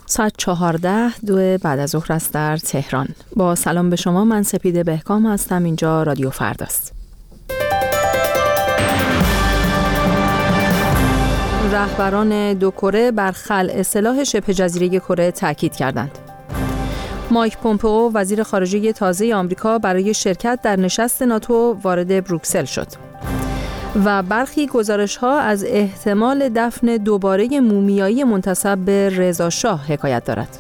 ساعت 14 بعد از ظهر است در تهران. با سلام به شما، من سپیده بهکام هستم. اینجا رادیو فرداست. رهبران دو کره بر خلع سلاح شبه جزیره کره تاکید کردند. مایک پومپئو وزیر خارجه تازه آمریکا برای شرکت در نشست ناتو وارد بروکسل شد. و برخی گزارش‌ها از احتمال دفن دوباره مومیایی منتسب به رضا شاه حکایت دارد.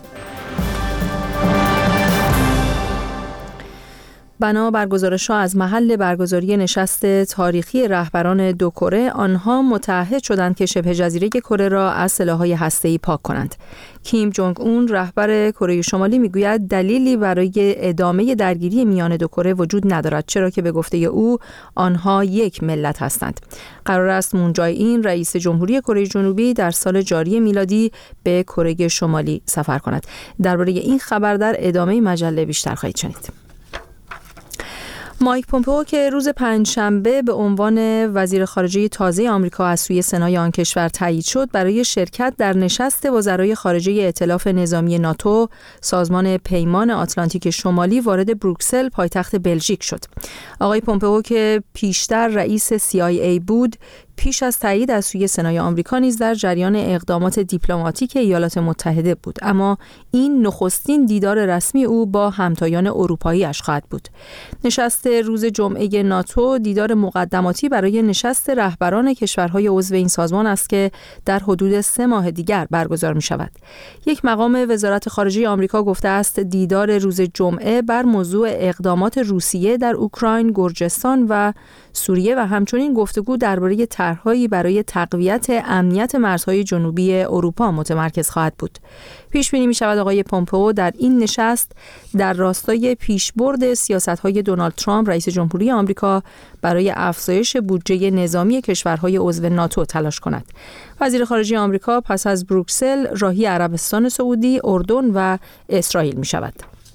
بنا بر گزارش‌ها از محل برگزاری نشست تاریخی رهبران دو کره، آنها متعهد شدند که شبه جزیره کره را از سلاح‌های هسته‌ای پاک کنند. کیم جونگ اون رهبر کره شمالی میگوید دلیلی برای ادامه درگیری میان دو کره وجود ندارد، چرا که به گفته او آنها یک ملت هستند. قرار است مون جای این رئیس جمهوری کره جنوبی در سال جاری میلادی به کره شمالی سفر کند. درباره این خبر در ادامه مجله بیشتر خواهید شنید. مایک پومپئو که روز پنجشنبه به عنوان وزیر خارجه تازه آمریکا از سوی سنای آن کشور تایید شد، برای شرکت در نشست وزرای خارجه ائتلاف نظامی ناتو، سازمان پیمان آتلانتیک شمالی، وارد بروکسل پایتخت بلژیک شد. آقای پومپئو که پیشتر رئیس CIA بود، پیش از تایید از سوی سنای آمریکا نیز در جریان اقدامات دیپلماتیک ایالات متحده بود، اما این نخستین دیدار رسمی او با همتایان اروپایی‌اش خواهد بود. نشست روز جمعه ناتو دیدار مقدماتی برای نشست رهبران کشورهای عضو این سازمان است که در حدود 3 ماه دیگر برگزار می شود. یک مقام وزارت خارجه آمریکا گفته است دیدار روز جمعه بر موضوع اقدامات روسیه در اوکراین، گرجستان و سوریه و همچنین گفتگو درباره طرح‌هایی برای تقویت امنیت مرزهای جنوبی اروپا متمرکز خواهد بود. پیش بینی می‌شود آقای پومپئو در این نشست در راستای پیشبرد سیاست‌های دونالد ترامپ رئیس جمهوری آمریکا برای افزایش بودجه نظامی کشورهای عضو ناتو تلاش کند. وزیر خارجه آمریکا پس از بروکسل راهی عربستان سعودی، اردن و اسرائیل می‌شود.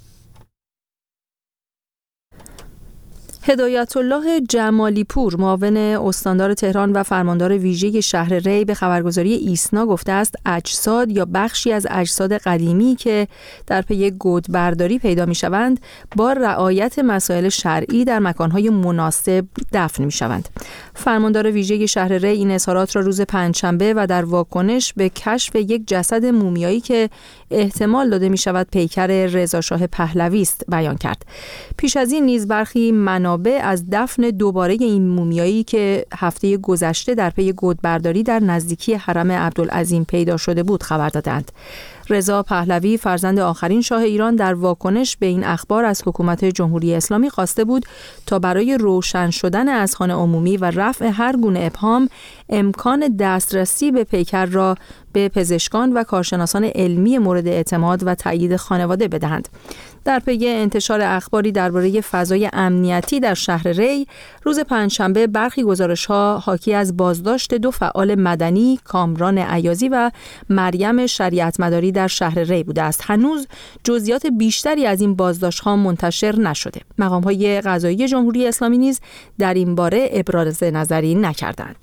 هدایت الله جمالی پور، معاون استاندار تهران و فرماندار ویژه شهر ری، به خبرگزاری ایسنا گفته است اجساد یا بخشی از اجساد قدیمی که در پی گودبرداری پیدا می‌شوند با رعایت مسائل شرعی در مکان‌های مناسب دفن می‌شوند. فرماندار ویژه شهر ری این اظهارات را روز پنجشنبه و در واکنش به کشف یک جسد مومیایی که احتمال داده می‌شود پیکر رضا شاه پهلوی است بیان کرد. پیش از این نیز برخی منابع از دفن دوباره این مومیایی که هفته گذشته در پی گودبرداری در نزدیکی حرم عبدالعظیم پیدا شده بود خبر دادند. رضا پهلوی فرزند آخرین شاه ایران در واکنش به این اخبار از حکومت جمهوری اسلامی خواسته بود تا برای روشن شدن اذهان عمومی و رفع هر گونه ابهام امکان دسترسی به پیکر را به پزشکان و کارشناسان علمی مورد اعتماد و تایید خانواده بدهند. در پی انتشار اخباری درباره فضای امنیتی در شهر ری، روز پنجشنبه برخی گزارش‌ها حاکی از بازداشت 2 فعال مدنی، کامران عیاضی و مریم شریعت مداری در شهر ری بوده است. هنوز جزئیات بیشتری از این بازداشت‌ها منتشر نشده. مقام‌های قضایی جمهوری اسلامی نیز در این باره ابراز نظری نکردند.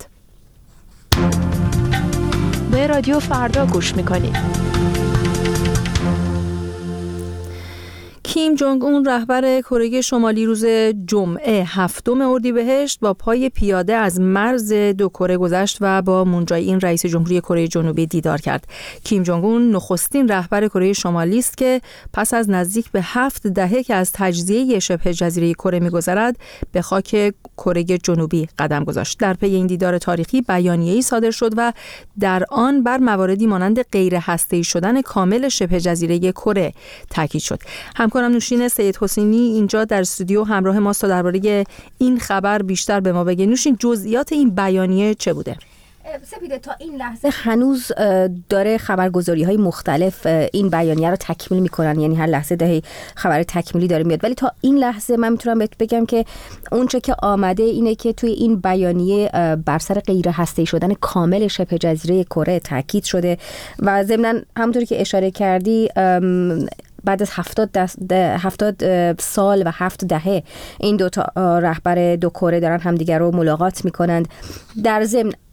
به رادیو فردا گوش می‌کنید. کیم جونگ اون رهبر کره شمالی روز جمعه 7 اردیبهشت با پای پیاده از مرز دو کره گذشت و با مون جای این رئیس جمهوری کره جنوبی دیدار کرد. کیم جونگ اون نخستین رهبر کره شمالی است که پس از نزدیک به 7 دهه که از تجزیه شبه جزیره کره می‌گذرد به خاک کره جنوبی قدم گذاشت. در پی این دیدار تاریخی بیانیه‌ای صادر شد و در آن بر مواردی مانند غیر هسته‌ای شدن کامل شبه جزیره کره تاکید شد. همکارم نوشین سید حسینی اینجا در استودیو همراه ماست تا درباره این خبر بیشتر به ما بگه. نوشین، جزئیات این بیانیه چه بوده؟ سپیده، تا این لحظه هنوز داره خبرگزاری‌های مختلف این بیانیه رو تکمیل می‌کنن، یعنی هر لحظه دهی خبر تکمیلی داره میاد، ولی تا این لحظه من میتونم بهت بگم که اونچه که آمده اینه که توی این بیانیه بر سر غیر هسته‌ای شدن کامل شبه جزیره کره تاکید شده و ضمناً همونطوری که اشاره کردی بعد از 70 سال و 7 دهه این 2 تا رهبر 2 کره دارن همدیگر رو ملاقات میکنند. در ضمن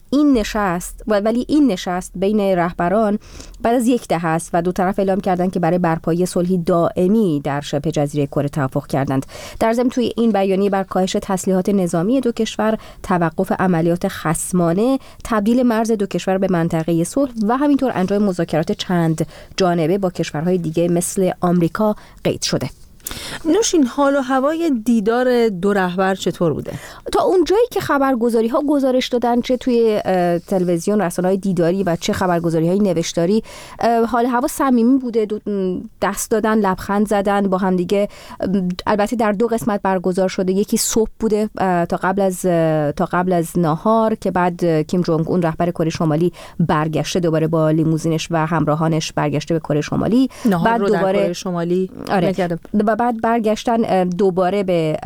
این نشست بین رهبران بعد از 10 دهه است و دو طرف اعلام کردند که برای برپایی صلحی دائمی در شبه جزیره کره توافق کردند. در ضمن توی این بیانیه بر کاهش تسلیحات نظامی دو کشور، توقف عملیات خصمانه، تبدیل مرز دو کشور به منطقه صلح و همینطور انجام مذاکرات چند جانبه با کشورهای دیگه مثل آمریکا قید شده. نوشین، حال و هوای دیدار دو رهبر چطور بوده؟ تا اونجایی که خبرگزاری ها گزارش دادن، چه توی تلویزیون، رسانه‌های دیداری و چه خبرگزاری های نوشتاری، حال هوا صمیمی بوده، دست دادن، لبخند زدن با هم دیگه. البته در 2 قسمت برگزار شده، یکی صبح بوده تا قبل از ناهار که بعد کیم جونگ اون رهبر کره شمالی برگشته دوباره با لیموزینش و همراهانش برگشته به کره شمالی، بعد دوباره کره شمالی بعد برگشتن دوباره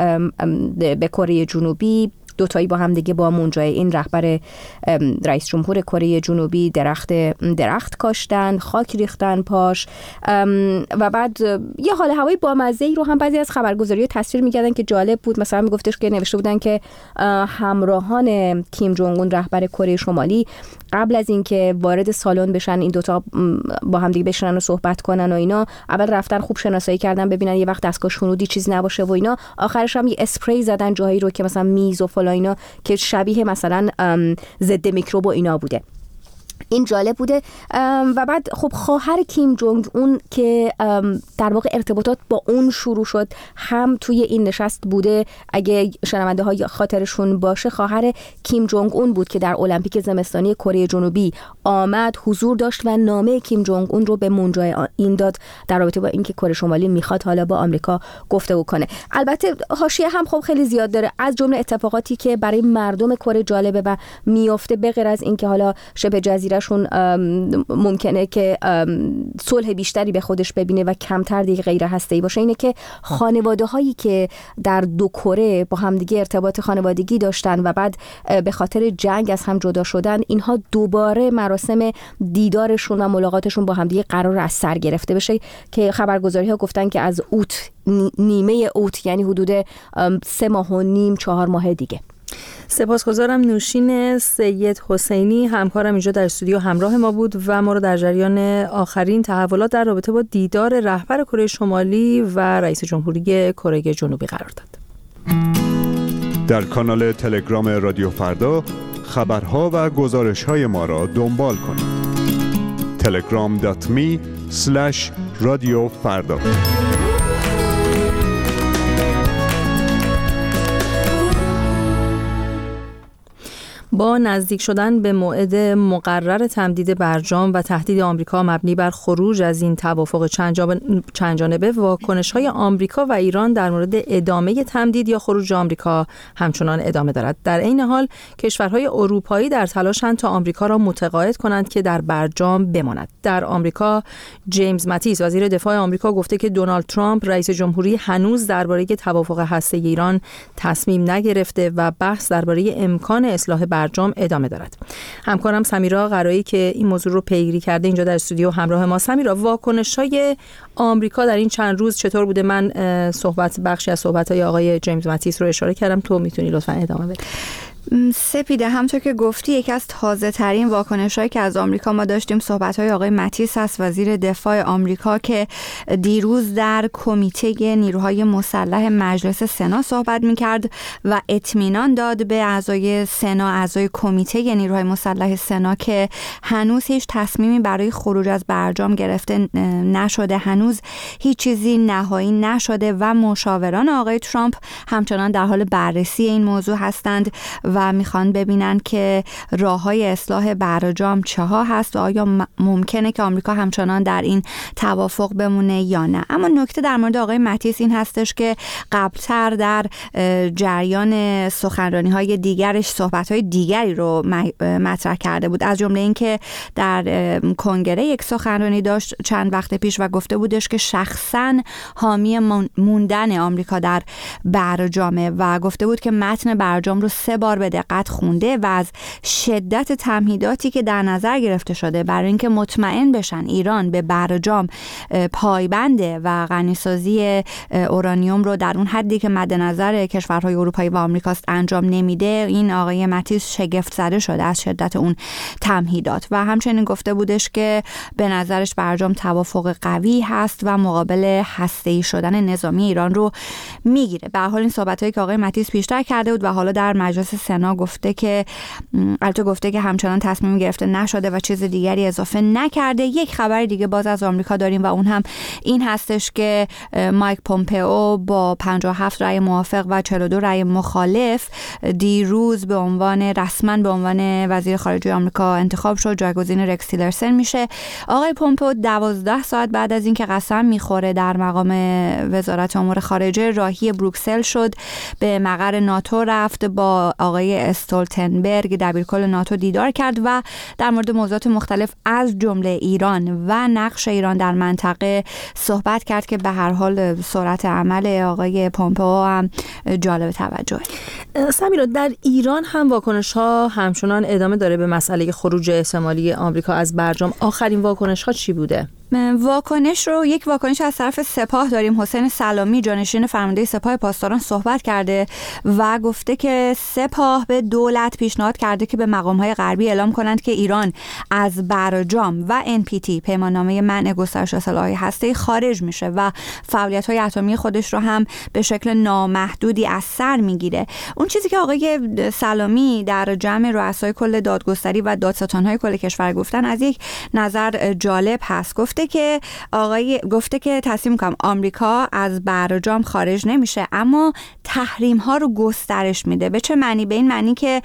به کره جنوبی، دوتایی با هم دیگه با مون جای این رهبر رئیس جمهور کره جنوبی درخت کاشتن، خاک ریختن پاش و بعد یه حال هوایی بامزه‌ای رو هم بعضی از خبرگزاری‌ها تصویر می‌کردن که جالب بود. مثلا میگفتش که نوشته بودن که همراهان کیم جونگ اون رهبر کره شمالی قبل از اینکه وارد سالن بشن، این دوتا با هم دیگه بشنن و صحبت کنن و اینا، اول رفتن خوب شناسایی کردن ببینن یه وقت دستگاه شنودی چیزی نباشه و اینا، آخرش هم یه اسپری زدن جایی رو که مثلا میز و فلان اینا که شبیه مثلا ضد میکروب و اینا بوده. این جالب بوده. و بعد خب خواهر کیم جونگ اون که در واقع ارتباطات با اون شروع شد هم توی این نشست بوده. اگه شنونده های خاطرشون باشه، خواهر کیم جونگ اون بود که در المپیک زمستانی کره جنوبی آمد، حضور داشت و نامه کیم جونگ اون رو به مون جای این داد در رابطه با اینکه کره شمالی میخواد حالا با آمریکا گفتگو کنه. البته حاشیه هم خب خیلی زیاد داره، از جمله اتفاقاتی که برای مردم کره جالبه و میفته، به غیر از اینکه حالا شبه جزیره شون ممکنه که صلح بیشتری به خودش ببینه و کمتر دیگه غیر هسته‌ای باشه، اینه که خانواده هایی که در دو کره با همدیگه ارتباط خانوادگی داشتن و بعد به خاطر جنگ از هم جدا شدن، اینها دوباره مراسم دیدارشون و ملاقاتشون با همدیگه قرار از سر گرفته بشه که خبرگزاری ها گفتن که از اوت، نیمه اوت، یعنی حدود 3 ماه و نیم 4 ماه دیگه. سپاسگزارم نوشین سید حسینی، همکارم اینجا در استودیو همراه ما بود و ما رو در جریان آخرین تحولات در رابطه با دیدار رهبر کره شمالی و رئیس جمهوری کره جنوبی قرار داد. در کانال تلگرام رادیو فردا خبرها و گزارش‌های ما را دنبال کنید. telegram.me/radiofarda. با نزدیک شدن به موعد مقرر تمدید برجام و تهدید آمریکا مبنی بر خروج از این توافق چند جانبه، واکنش‌های آمریکا و ایران در مورد ادامه تمدید یا خروج آمریکا همچنان ادامه دارد. در این حال کشورهای اروپایی در تلاشند تا آمریکا را متقاعد کنند که در برجام بماند. در آمریکا جیمز ماتیس وزیر دفاع آمریکا گفته که دونالد ترامپ رئیس جمهوری هنوز درباره توافق هسته‌ای ایران تصمیم نگرفته و بحث درباره امکان اصلاح برجام ادامه دارد. همکارم سمیرا قرایی که این موضوع رو پیگیری کرده اینجا در استودیو همراه ما. سمیرا، واکنش‌های آمریکا در این چند روز چطور بوده؟ من بخشی از صحبت‌های آقای جیمز ماتیس رو اشاره کردم، تو میتونی لطفاً ادامه بدی. سپیده، همونطور که گفتی یکی از تازه ترین واکنش‌هایی که از آمریکا ما داشتیم صحبت‌های آقای ماتیس است، وزیر دفاع آمریکا، که دیروز در کمیته نیروهای مسلح مجلس سنا صحبت می‌کرد و اطمینان داد به اعضای سنا، اعضای کمیته نیروهای مسلح سنا، که هنوز هیچ تصمیمی برای خروج از برجام گرفته نشده، هنوز هیچ چیزی نهایی نشده و مشاوران آقای ترامپ همچنان در حال بررسی این موضوع هستند و میخوان ببینن که راه‌های اصلاح برجام چه ها هست و آیا ممکنه که آمریکا همچنان در این توافق بمونه یا نه. اما نکته در مورد آقای ماتیس این هستش که قبلتر در جریان سخنرانی‌های دیگرش صحبت‌های دیگری رو مطرح کرده بود، از جمله این که در کنگره یک سخنرانی داشت چند وقت پیش و گفته بودش که شخصاً حامی موندن آمریکا در برجامه و گفته بود که متن برجام رو 3 بار به به دقت خونده و از شدت تمهیداتی که در نظر گرفته شده برای اینکه مطمئن بشن ایران به برجام پایبنده و غنیسازی اورانیوم رو در اون حدی که مد نظر کشورهای اروپایی و آمریکاست انجام نمیده، این آقای متیس شگفت زده شده از شدت اون تمهیدات و همچنین گفته بودش که به نظرش برجام توافق قوی هست و مقابل هسته‌ای شدن نظامی ایران رو میگیره. به هر حال این صحبتایی که آقای متیس پیشتر کرده بود و حالا در مجلس سنا گفته که همچنان تصمیم گرفته نشده و چیز دیگری اضافه نکرده. یک خبر دیگه باز از آمریکا داریم و اون هم این هستش که مایک پومپئو با 57 رأی موافق و 42 رأی مخالف دیروز رسما به عنوان وزیر خارجه آمریکا انتخاب شد. جایگزین رکس تیلرسن میشه. آقای پومپئو 12 ساعت بعد از اینکه قسم میخوره در مقام وزارت امور خارجه راهی بروکسل شد، به مقر ناتو رفت، با آقای استولتنبرگ دبیرکل ناتو دیدار کرد و در مورد موضوعات مختلف از جمله ایران و نقش ایران در منطقه صحبت کرد که به هر حال سرعت عمل آقای پومپئو هم جالب توجهه. سمیرا، در ایران هم واکنش ها همچنان ادامه داره به مسئله خروج احتمالی آمریکا از برجام. آخرین واکنش ها چی بوده؟ یک واکنش از طرف سپاه داریم. حسین سلامی جانشین فرمانده سپاه پاسداران صحبت کرده و گفته که سپاه به دولت پیشنهاد کرده که به مقام‌های غربی اعلام کنند که ایران از برجام و NPT پیماننامه منع گسترش سلاح‌های هسته‌ای خارج میشه و فعالیت‌های اتمی خودش رو هم به شکل نامحدودی از سر میگیره. اون چیزی که آقای سلامی در جمع رؤسای کل دادگستری و دادستان‌های کل کشور گفتن از یک نظر جالب هست. گفته که تصمیم کنم آمریکا از برجام خارج نمیشه اما تحریم ها رو گسترش میده. به چه معنی؟ به این معنی که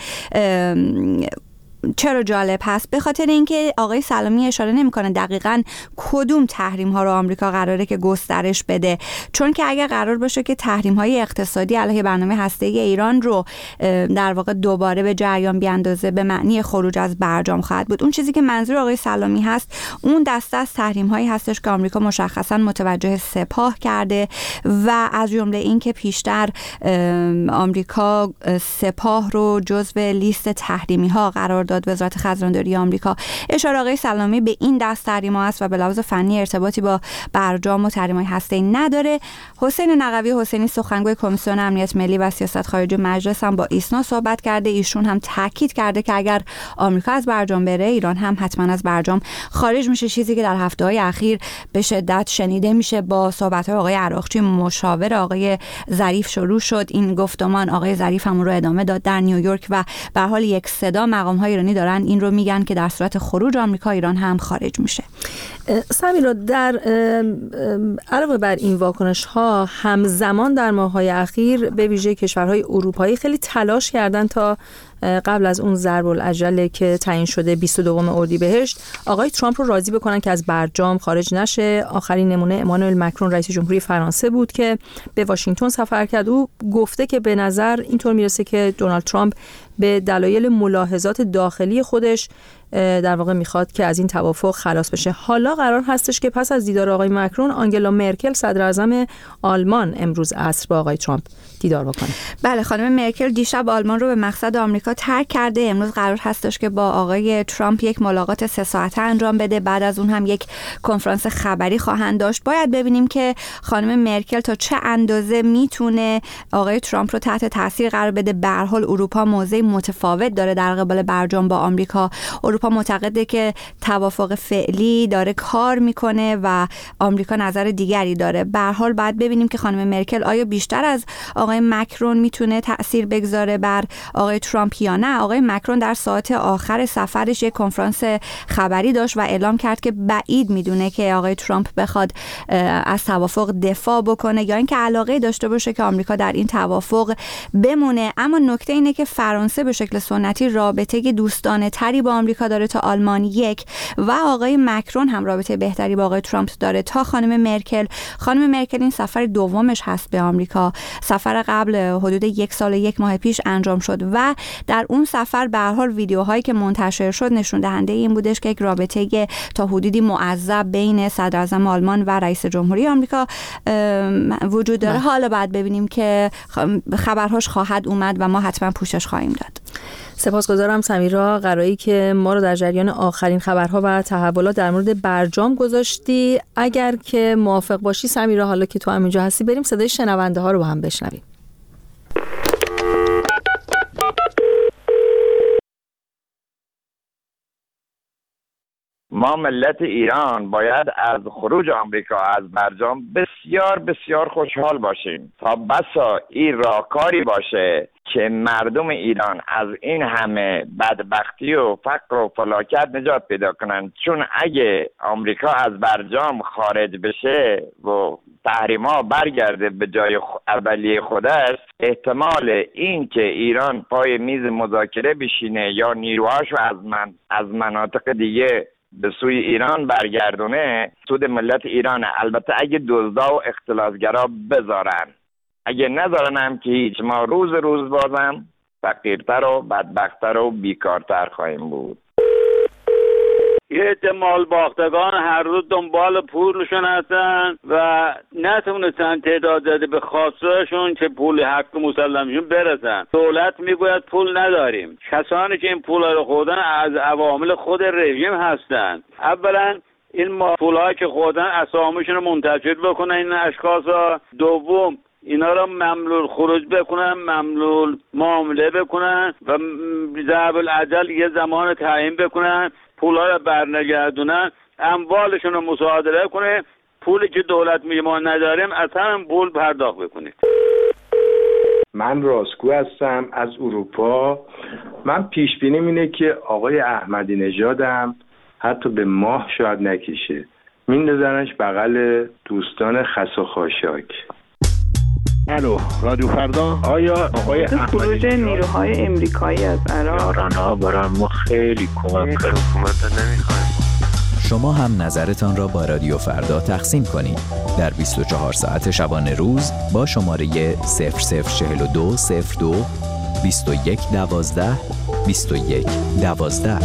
چرا جالب هست؟ به خاطر اینکه آقای سلامی اشاره نمیکنه دقیقاً کدوم تحریم ها رو آمریکا قراره که گسترش بده، چون که اگر قرار باشه که تحریم های اقتصادی علیه برنامه هسته‌ای ایران رو در واقع دوباره به جریان بیاندازه به معنی خروج از برجام خواهد بود. اون چیزی که منظور آقای سلامی هست اون دسته از تحریم هایی هستش که آمریکا مشخصاً متوجه سپاه کرده و از جمله این که پیشتر آمریکا سپاه رو جزو لیست تحریمی ها قرار داد وزارت خزانداری آمریکا. اشاره آقای سلامی به این دست تحریم است و به لحاظ فنی ارتباطی با برجام و تحریم‌های هسته‌ای نداره. حسین نقوی حسینی سخنگوی کمیسیون امنیت ملی و سیاست خارجی مجلس هم با ایسنا صحبت کرده. ایشون هم تاکید کرده که اگر آمریکا از برجام بره ایران هم حتما از برجام خارج میشه، چیزی که در هفته‌های اخیر به شدت شنیده میشه. با صحبت‌های آقای عراقچی مشاور آقای ظریف شروع شد این گفتمان. آقای ظریف هم رو ادامه داد در نیویورک و به حال یک صدا مقام‌های ایرانی دارن این رو میگن که در صورت خروج آمریکا ایران هم خارج میشه. سمیرا، در علاوه بر این واکنش ها همزمان در ماه‌های اخیر به ویژه کشورهای اروپایی خیلی تلاش کردن تا قبل از اون ضرب الاجل که تعیین شده 22 اردیبهشت آقای ترامپ رو راضی بکنن که از برجام خارج نشه. آخرین نمونه امانوئل مکرون رئیس جمهوری فرانسه بود که به واشنگتن سفر کرد. او گفته که به نظر اینطور میرسه که دونالد ترامپ به دلایل ملاحظات داخلی خودش در واقع میخواد که از این توافق خلاص بشه. حالا قرار هستش که پس از دیدار آقای مکرون آنگلا مرکل صدر اعظم آلمان امروز عصر با آقای ترامپ دیدار بکنه. بله، خانم مرکل دیشب آلمان رو به مقصد آمریکا ترک کرده. امروز قرار هستش که با آقای ترامپ یک ملاقات 3 ساعته انجام بده. بعد از اون هم یک کنفرانس خبری خواهند داشت. باید ببینیم که خانم مرکل تا چه اندازه میتونه آقای ترامپ رو تحت تاثیر قرار بده. به هر حال اروپا موضع متفاوت داره در قبال برجام با آمریکا. اروپا معتقده که توافق فعلی داره کار میکنه و آمریکا نظر دیگری داره. به هر حال باید ببینیم که خانم مرکل آیا بیشتر از آقای مکرون میتونه تأثیر بگذاره بر آقای ترامپ یا نه. آقای مکرون در ساعت آخر سفرش یک کنفرانس خبری داشت و اعلام کرد که بعید میدونه که آقای ترامپ بخواد از توافق دفاع بکنه یا اینکه علاقه داشته باشه که آمریکا در این توافق بمونه. اما نکته اینه که فرانسه به شکل سنتی رابطه دوستانه تری با آمریکا داره تا آلمان یک و آقای مکرون هم رابطه بهتری با آقای ترامپ داره تا خانم مرکل. خانم مرکل این سفر دومش هست به آمریکا. سفر قبل حدود 1 سال 1 ماه پیش انجام شد و در اون سفر به هر حال ویدیوهایی که منتشر شد نشون دهنده این بودش که یک رابطه تا حدودی معذب بین صدر اعظم آلمان و رئیس جمهوری آمریکا وجود داره. حالا بعد ببینیم که خبرهاش خواهد اومد و ما حتما پوشش خواهیم داد. سپاسگزارم سمیرا قرایی که ما رو در جریان آخرین خبرها و تحولات در مورد برجام گذاشتی. اگر که موافق باشی سمیرا، حالا که تو همینجا هستی، بریم صدای شنونده ها رو با هم بشنویم. ما ملت ایران باید از خروج آمریکا از برجام بسیار بسیار خوشحال باشیم تا بسا این راهکاری باشه که مردم ایران از این همه بدبختی و فقر و فلاکت نجات پیدا کنند. چون اگه آمریکا از برجام خارج بشه و تحریم‌ها برگرده به جای اولیه خودش، احتمال این که ایران پای میز مذاکره بشینه یا نیروهاشو از مناطق دیگه به سوی ایران برگردونه سود ملت ایرانه. البته اگه دزدا و اختلاسگرا بذارن، اگه نذارن هم که هیچ، ما روز بازم فقیرتر و بدبختتر و بیکارتر خواهیم بود. یه احتمال باختگان هر روز دنبال پولشون هستن و نتونستن تعداد زیادی به خواستهاشون که پول حق مسلمشون برسن. دولت میگوید پول نداریم. کسانی که این پول رو خوردن از عوامل خود رژیم هستن. اولا این پول‌هایی که خوردن اسامیشون رو منتشر بکنن این اشخاصا. دوم اینا رو مملول خروج بکنن، مملول معامله بکنن و ضرب الاجل یه زمان تعیین بکنن، پول‌ها رو برنگردونن، اموالشون رو مصادره کنه، پولی که دولت میگه ما نداریم از همین پول پرداخت بکنید. من راستگو هستم از اروپا. من پیش بینیم اینه که آقای احمدی نژادم حتی به ماه شاید نکشه، میندازنش بغل دوستان خس و خاشاک. الو رادیو فردا. آیا آقای خروج نیروهای امریکایی از عراق ایران‌ها برای ما خیلی کمک کرد. حکومت نمیخوایم. شما هم نظرتان را با رادیو فردا تقسیم کنید در 24 ساعت شبانه روز با شماره 0042 02 21 12 21 12.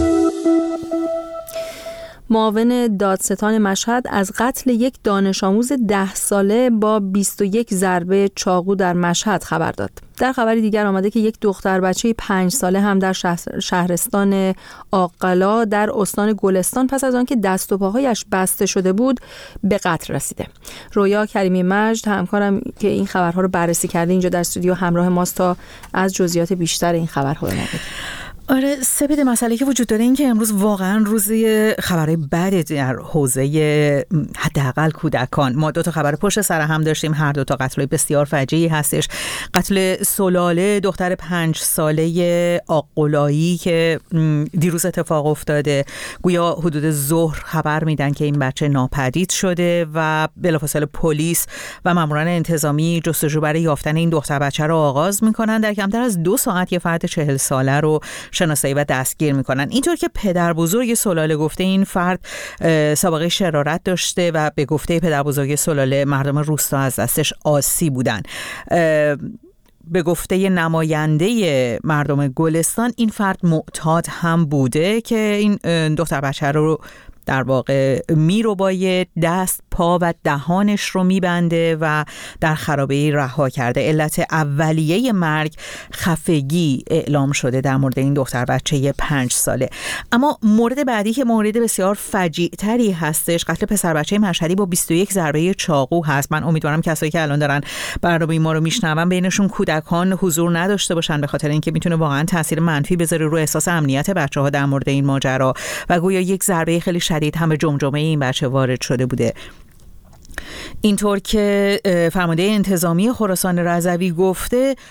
معاون دادستان مشهد از قتل یک دانش آموز 10 ساله با 21 ضربه چاقو در مشهد خبر داد. در خبری دیگر آمده که یک دختر بچه 5 ساله هم در شهرستان آقلا در استان گلستان پس از آنکه دست و پاهایش بسته شده بود به قتل رسیده. رویا کریمی مجد همکارم که این خبرها رو بررسی کرده اینجا در استودیو همراه ماست تا از جزئیات بیشتر این خبرها رو بگه. آره سپید، مسئله که وجود داره این که امروز واقعا روزی خبرهای بد در حوزه حداقل کودکان. ما 2 تا خبر پشت سر هم داشتیم، هر 2 تا قتل بسیار فجیعی هستش. قتل سلاله دختر 5 ساله آقلایی که دیروز اتفاق افتاده، گویا حدود ظهر خبر میدن که این بچه ناپدید شده و بلافاصله پلیس و ماموران انتظامی جستجو برای یافتن این دختر بچه رو آغاز میکنن. در کمتر از 2 ساعت یه فرد 40 ساله رو شناسایی و دستگیر میکنن. اینطور که پدر بزرگ سلاله گفته این فرد سابقه شرارت داشته و به گفته پدر بزرگ سلاله مردم روستا از دستش آسی بودن. به گفته نماینده مردم گلستان این فرد معتاد هم بوده که این دختر بچه رو در واقع میربایه، دست، پا و دهانش رو میبنده و در خرابه‌ای رها کرده. علت اولیه مرگ خفگی اعلام شده در مورد این دختر بچه 5 ساله. اما مورد بعدی که مورد بسیار فجیع تری هستش، قتل پسر بچه مشهدی با 21 ضربه چاقو هست. من امیدوارم کسایی که الان دارن برنامه ما رو میشنون بینشون کودکان حضور نداشته باشن، به خاطر اینکه میتونه واقعا تاثیر منفی بذاره رو احساس امنیت بچه‌ها در مورد این ماجرا و گویا یک ضربه خیلی شدید هم به جمجمه این بچه وارد شده بوده. اینطور که فرمانده انتظامی خراسان رضوی گفته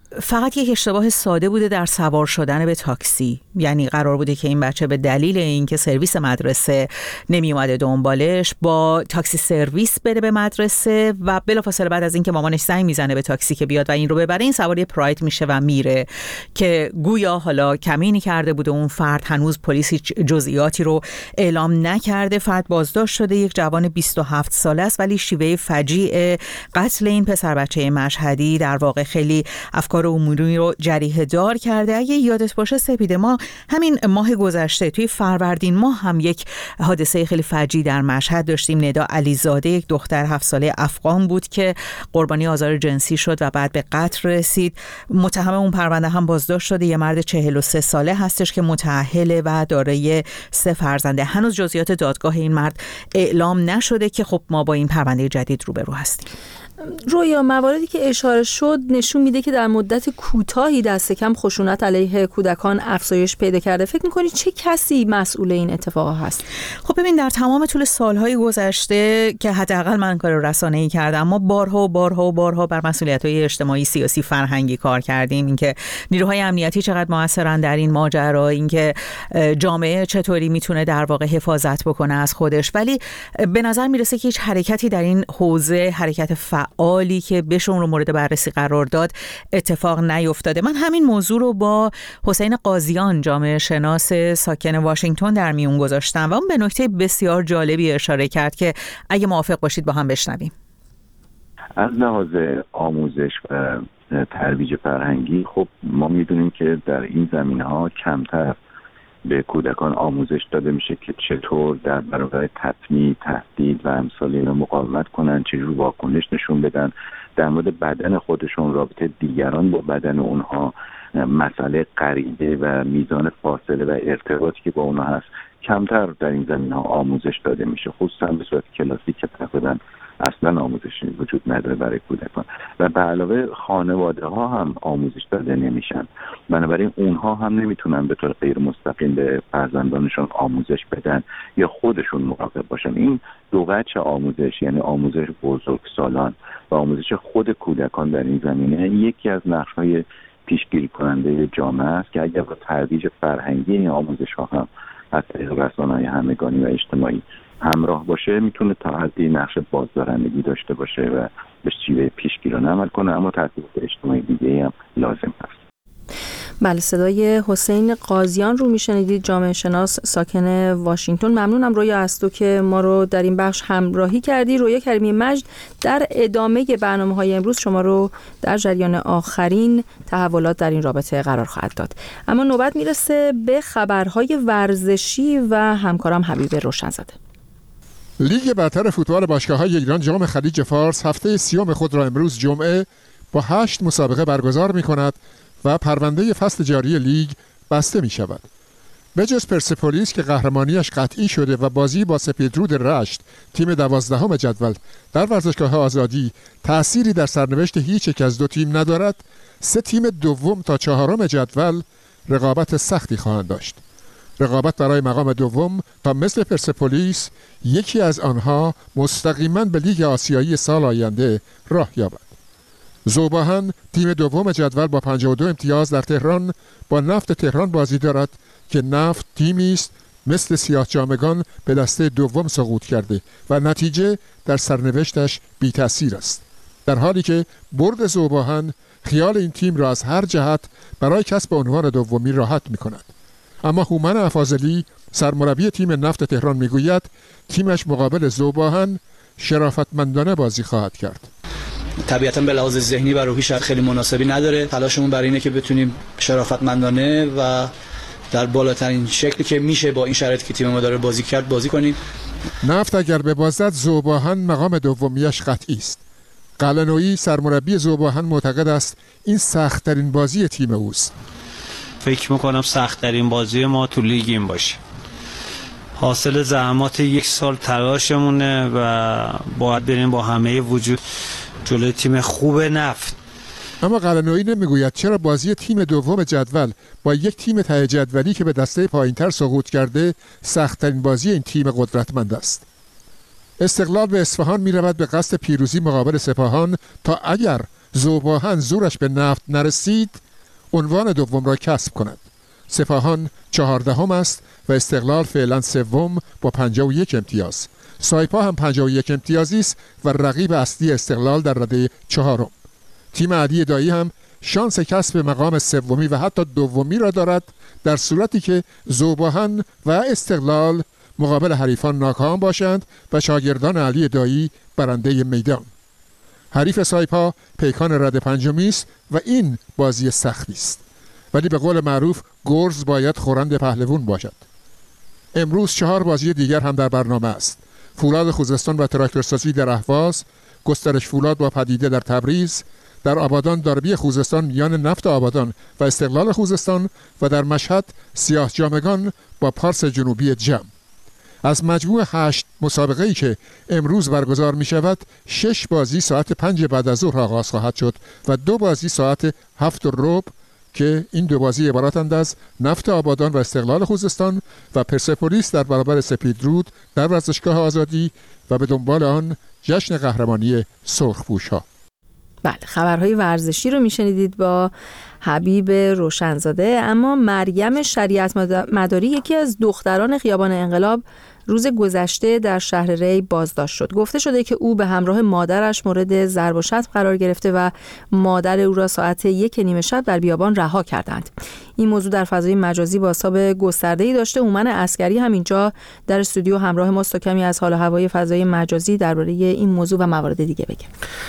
فقط یک اشتباه ساده بوده در سوار شدن به تاکسی. یعنی قرار بوده که این بچه به دلیل اینکه سرویس مدرسه نمی اومده دنبالش با تاکسی سرویس بره به مدرسه و بلافاصله بعد از اینکه مامانش زنگ میزنه به تاکسی که بیاد و این رو ببره، این سوار پراید میشه و میره که گویا حالا کمینی کرده بوده اون فرد. هنوز پلیس هیچ جزئیاتی رو اعلام نکرده. فرد بازداشت شده، یک جوان 27 ساله است، ولی شیوه فجیع قتل این پسر بچه مشهدی در واقع خیلی افکار عمومی رو جریحه دار کرده. اگه یادت باشه سپیده، ما همین ماه گذشته توی فروردین ماه هم یک حادثه خیلی فجیع در مشهد داشتیم. ندا علیزاده، یک دختر 7 ساله افغان بود که قربانی آزار جنسی شد و بعد به قتل رسید. متهم اون پرونده هم بازداشت شده. یه مرد 43 ساله هستش که متأهله و دارای 3 فرزنده. هنوز جزئیات دادگاه این مرد اعلام نشده که خب ما با این پرونده جدید روبرو هستیم. رویا، مواردی که اشاره شد نشون میده که در مدت کوتاهی دست کم خشونت علیه کودکان افزایش پیدا کرده. فکر میکنی چه کسی مسئول این اتفاق هست؟ خب ببین، در تمام طول سالهای گذشته که حداقل من کار رسانه‌ای کردم، ما بارها بر مسئولیت‌های اجتماعی، سیاسی، فرهنگی کار کردیم. اینکه نیروهای امنیتی چقدر موثرن در این ماجرا، اینکه جامعه چطوری میتونه در واقع حفاظت بکنه از خودش. ولی به نظر میرسه که هیچ حرکتی در این حوزه، حرکت فعالی که بهشون رو مورد بررسی قرار داد، اتفاق نیفتاده. من همین موضوع رو با حسین قاضیان، جامعه شناس ساکن واشنگتن، در میون گذاشتم و اون به نکته بسیار جالبی اشاره کرد که اگه موافق باشید با هم بشنویم. از لحاظ آموزش و ترویج فرهنگی، خب ما میدونیم که در این زمینه‌ها کمتر به کودکان آموزش داده میشه که چطور در برابر تطمیع، تهدید و امثال اینا مقاومت کنن، چجور واکنش نشون بدن، در مورد بدن خودشون، رابطه دیگران با بدن اونها، مسئله غریبه و میزان فاصله و ارتباطی که با اونها هست، کمتر در این زمینه‌ها آموزش داده میشه، خصوصا به صورت کلاسیک که تقریبا اصلا آموزشی وجود نداره برای کودکان و به علاوه خانواده ها هم آموزش داده نمیشن. بنابراین اونها هم نمیتونن به طور غیر مستقیم به فرزندانشون آموزش بدن یا خودشون مراقب باشن. این دو وجه آموزش، یعنی آموزش بزرگسالان و آموزش خود کودکان در این زمینه، یکی از نقش‌های پیشگیری کننده جامعه است که اگر با ترویج فرهنگی این آموزش ها هم از طریق رسانه‌های همگانی و اجتماعی همراه باشه، میتونه تا حدی نقش بازدارندگی داشته باشه و به شیوه پیشگیرانه عمل کنه، اما تاثیرات اجتماعی دیگه‌ای هم لازم هست. بله، صدای حسین قاضیان رو میشنیدید، جامعه شناس ساکن واشنگتن. ممنونم رویا از تو که ما رو در این بخش همراهی کردی. رویا کریمی مجد در ادامه برنامه‌های امروز شما رو در جریان آخرین تحولات در این رابطه قرار خواهد داد. اما نوبت میرسه به خبرهای ورزشی و همکارم حبیب روشنزاده. لیگ برتر فوتبال باشگاه‌های ایران جام خلیج فارس هفته 30 خود را امروز جمعه با 8 مسابقه برگزار می‌کند و پرونده فصل جاری لیگ بسته می‌شود. به جز پرسپولیس که قهرمانیش قطعی شده و بازی با سپیدرود رشت، تیم 12 جدول، در ورزشگاه آزادی تأثیری در سرنوشت هیچ یک از دو تیم ندارد، 3 تیم دوم تا 4 جدول رقابت سختی خواهند داشت. رقابت برای مقام دوم تا مثل پرسپولیس یکی از آنها مستقیما به لیگ آسیایی سال آینده راه یابد. ذوباهن تیم دوم جدول با 52 امتیاز در تهران با نفت تهران بازی دارد که نفت تیمی است مثل سیاه‌جامگان به دسته دوم سقوط کرده و نتیجه در سرنوشتش بی تأثیر است، در حالی که برد ذوباهن خیال این تیم را از هر جهت برای کسب عنوان دومی راحت می کند. اما هومن افاضلی سرمربی تیم نفت تهران میگوید تیمش مقابل ذوباهن شرافتمندانه بازی خواهد کرد. طبیعتاً به لحاظ ذهنی و روحی خیلی مناسبی نداره. تلاشمون برای اینه که بتونیم شرافتمندانه و در بالاترین شکلی که میشه با این شرایطی که تیم ما داره بازی کرد بازی کنیم. نفت اگر ببازد ذوباهن مقام دومیش قطعی است. قلنویی سرمربی ذوباهن معتقد است این سخت‌ترین بازی تیم اوست. فکر میکنم سخت‌ترین بازی ما تو لیگ این باشه. حاصل زحمات 1 سال تلاشمونه و باید بریم با همه وجود جلوی تیم خوب نفت. اما قلنویی نمیگوید چرا بازی تیم دوم جدول با یک تیم ته جدولی که به دسته پایینتر سقوط کرده سخت‌ترین بازی این تیم قدرتمند است. استقلال به اصفهان می رود به قصد پیروزی مقابل سپاهان تا اگر ذوباهن زورش به نفت نرسید عنوان دوم را کسب کند. سپاهان 14 است و استقلال فعلا سوم با 51 امتیاز. سایپا هم 51 امتیازی است و رقیب اصلی استقلال در رده 4. تیم علی دایی هم شانس کسب مقام سومی و حتی دومی را دارد در صورتی که ذوباهن و استقلال مقابل حریفان ناکام باشند و شاگردان علی دایی برنده میدان. حریف سایپا پیکان رده 5 است و این بازی سختی است، ولی به قول معروف گرز باید خورند پهلوان باشد. امروز 4 بازی دیگر هم در برنامه است. فولاد خوزستان و تراکتورسازی در اهواز، گسترش فولاد با پدیده در تبریز، در آبادان دربی خوزستان میان نفت آبادان و استقلال خوزستان و در مشهد سیاه جامگان با پارس جنوبی جم. از مجموع 8 مسابقه‌ای که امروز برگزار می شود 6 بازی ساعت 5 بعد از ظهر آغاز خواهد شد و 2 بازی ساعت 7:15 که این 2 بازی عبارتند از نفت آبادان و استقلال خوزستان و پرسپولیس در برابر سپیدرود در ورزشگاه آزادی و به دنبال آن جشن قهرمانی سرخپوش‌ها. بله، خبرهای ورزشی رو میشنیدید با حبیب روشنزاده. اما مریم شریعت مداری، یکی از دختران خیابان انقلاب، روز گذشته در شهر ری بازداشت شد. گفته شده که او به همراه مادرش مورد ضرب و شتم قرار گرفته و مادر او را ساعت 1:30 شب در بیابان رها کردند. این موضوع در فضای مجازی بازتاب گسترده‌ای داشته. هومن عسکری هم اینجا در استودیو همراه ماست تا کمی از حال و هوای فضای مجازی درباره این موضوع و موارد دیگه بگه.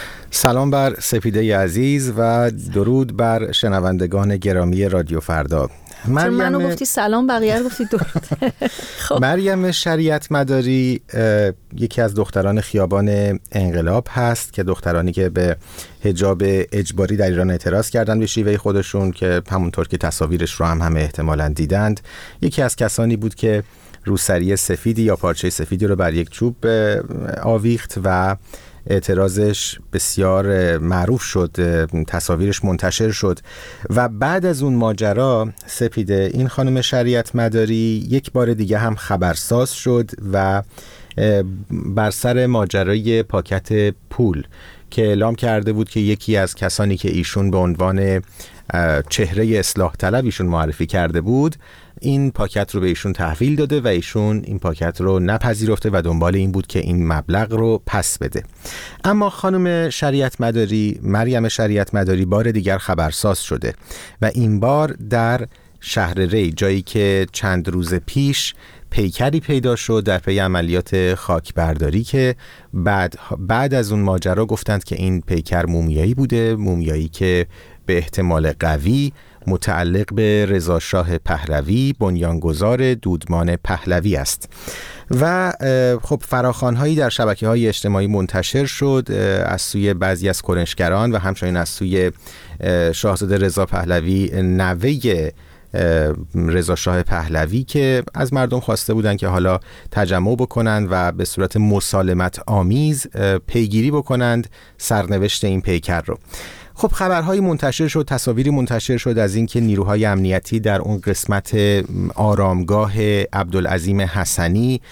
سلام بر سپیده عزیز و درود بر شنوندگان گرامی رادیو فردا. منو گفتی سلام، بقیه رو گفتی درود. مریم شریعت مداری یکی از دختران خیابان انقلاب هست که دخترانی که به حجاب اجباری در ایران اعتراض کردن به شیوه خودشون، که همونطور که تصاویرش رو همه احتمالاً دیدند، یکی از کسانی بود که روسری سفیدی یا پارچه سفیدی رو بر یک چوب آویخت و اعتراضش بسیار معروف شد، تصاویرش منتشر شد و بعد از اون ماجرا سپیده، این خانم شریعت مداری یک بار دیگه هم خبرساز شد و بر سر ماجرای پاکت پول که اعلام کرده بود که یکی از کسانی که ایشون به عنوان چهره اصلاح طلب ایشون معرفی کرده بود این پاکت رو به ایشون تحویل داده و ایشون این پاکت رو نپذیرفته و دنبال این بود که این مبلغ رو پس بده. اما خانم شریعت مداری، مریم شریعت مداری، بار دیگر خبرساز شده و این بار در شهر ری، جایی که چند روز پیش پیکری پیدا شد در پی عملیات خاکبرداری که بعد از اون ماجرا گفتند که این پیکر مومیایی بوده، مومیایی که به احتمال قوی متعلق به رضا شاه پهلوی، بنیانگذار دودمان پهلوی است. و خب فراخوان‌هایی در شبکه‌های اجتماعی منتشر شد از سوی بعضی از کنشگران و همچنین از سوی شاهزاده رضا پهلوی، نوه رضا شاه پهلوی، که از مردم خواسته بودند که حالا تجمع بکنند و به صورت مسالمت آمیز پیگیری بکنند سرنوشت این پیکر رو. خب خبرهای منتشر شد، تصاویری منتشر شد از اینکه نیروهای امنیتی در اون قسمت آرامگاه عبدالعظیم حسنی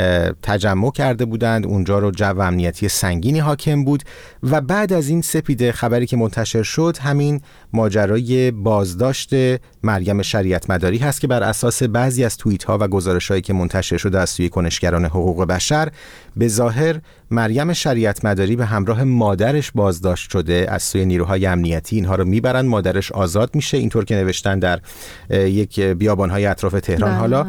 تجمع کرده بودند، اونجا رو جو امنیتی سنگینی حاکم بود و بعد از این سپیده خبری که منتشر شد همین ماجرای بازداشت مریم شریعت مداری هست که بر اساس بعضی از توییت ها و گزارش هایی که منتشر شده از سوی کنشگران حقوق بشر، به ظاهر مریم شریعت مداری به همراه مادرش بازداشت شده از سوی نیروهای امنیتی. اینها رو میبرن، مادرش آزاد میشه، اینطور که نوشتن در یک بیابان‌های اطراف تهران. حالا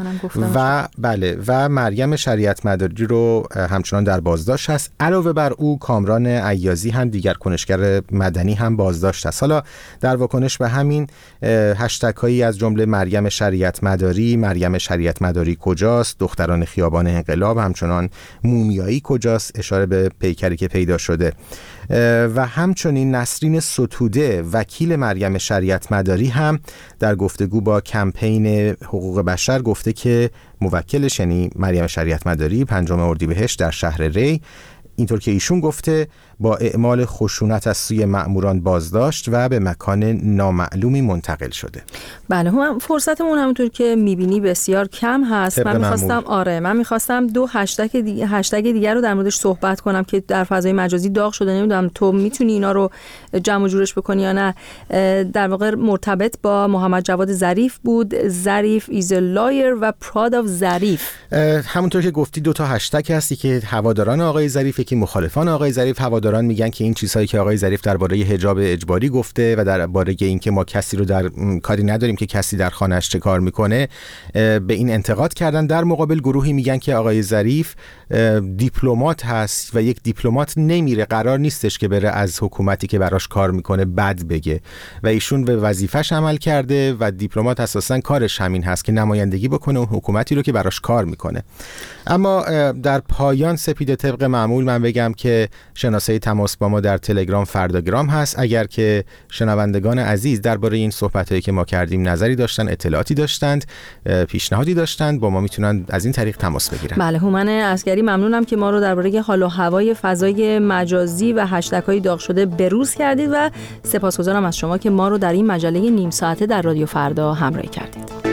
و مریم شریعت مداری رو همچنان در بازداشت هست. علاوه بر او کامران عیازی هم دیگر کنشگر مدنی هم بازداشت است. حالا در واکنش به همین هشتگ هایی از جمله مریم شریعت مداری، مریم شریعت مداری کجاست، دختران خیابان انقلاب، همچنان مومیایی کجاست، اشاره به پیکری که پیدا شده، و همچنین نسرین ستوده وکیل مریم شریعت مداری هم در گفتگو با کمپین حقوق بشر گفته که موکلش، یعنی مریم شریعت مداری، 5 اردیبهشت در شهر ری اینطور که ایشون گفته با اعمال خشونت از سوی مأموران بازداشت و به مکان نامعلومی منتقل شده. بله، هم فرصتمون همونطور که میبینی بسیار کم هست. من میخواستم 2 هشتگ دیگر رو در موردش صحبت کنم که در فضای مجازی داغ شده. نمیدونم تو میتونی اینا رو جمع و جورش بکنی یا نه. در واقع مرتبط با محمد جواد ظریف بود. ظریف is a lawyer و proud of ظریف. همونطور که گفتی 2 تا هشتگ هستی که هواداران آقای ظریف، که مخالفان آقای ظریف. هواداران میگن که این چیزهایی که آقای ظریف درباره حجاب اجباری گفته و درباره اینکه ما کسی رو در کاری نداریم که کسی در خانه‌اش چه کار میکنه به این انتقاد کردن. در مقابل گروهی میگن که آقای ظریف دیپلمات هست و یک دیپلمات نمیره، قرار نیستش که بره از حکومتی که براش کار میکنه بد بگه و ایشون به وظیفش عمل کرده و دیپلمات اساساً کارش همین هست که نمایندگی بکنه اون حکومتی رو که براش کار میکنه. اما در پایان سپیده طبق معمول من بگم که شناسه تماس با ما در تلگرام فرداگرام هست. اگر که شنوندگان عزیز درباره این صحبتایی که ما کردیم نظری داشتن، اطلاعاتی داشتند، پیشنهادی داشتند، با ما میتونن از این طریق تماس بگیرن. بله، هومن عسگری ممنونم که ما رو درباره حال و هوای فضای مجازی و هشتگ‌های داغ شده بروز کردید و سپاسگزارم از شما که ما رو در این مجله نیم ساعته در رادیو فردا همراهی کردید.